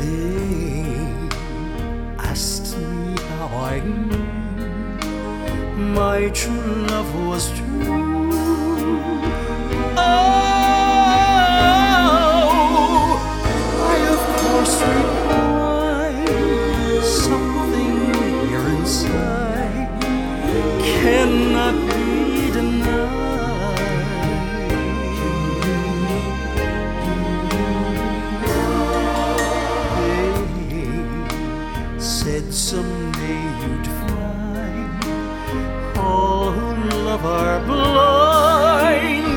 They asked me how I knew my true love was true. Oh, I of course replied, something here inside cannot be denied. They said someday you'd find all who love are blind.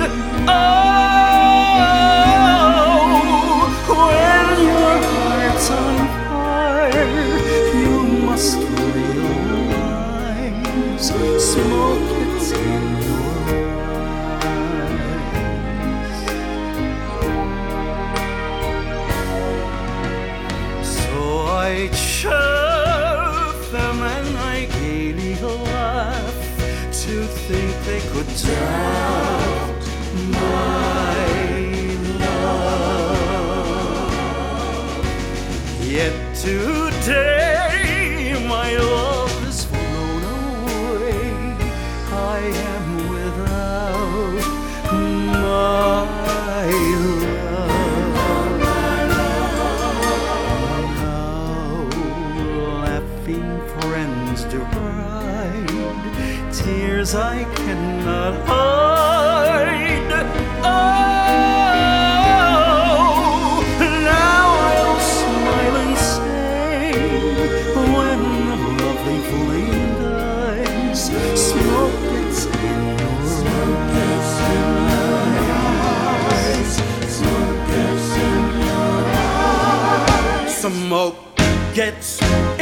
Oh, when your heart's on fire, you must realize smoke it's in your eyes. So I chaff them and I gaily laugh to think they could doubt my love. Yet today my love is flown away. I am without my love. Now laughing friends deride tears I cannot hide. Oh, now I'll smile and say, when the lovely flame dies, smoke gets in your eyes. Smoke gets in your eyes. Smoke gets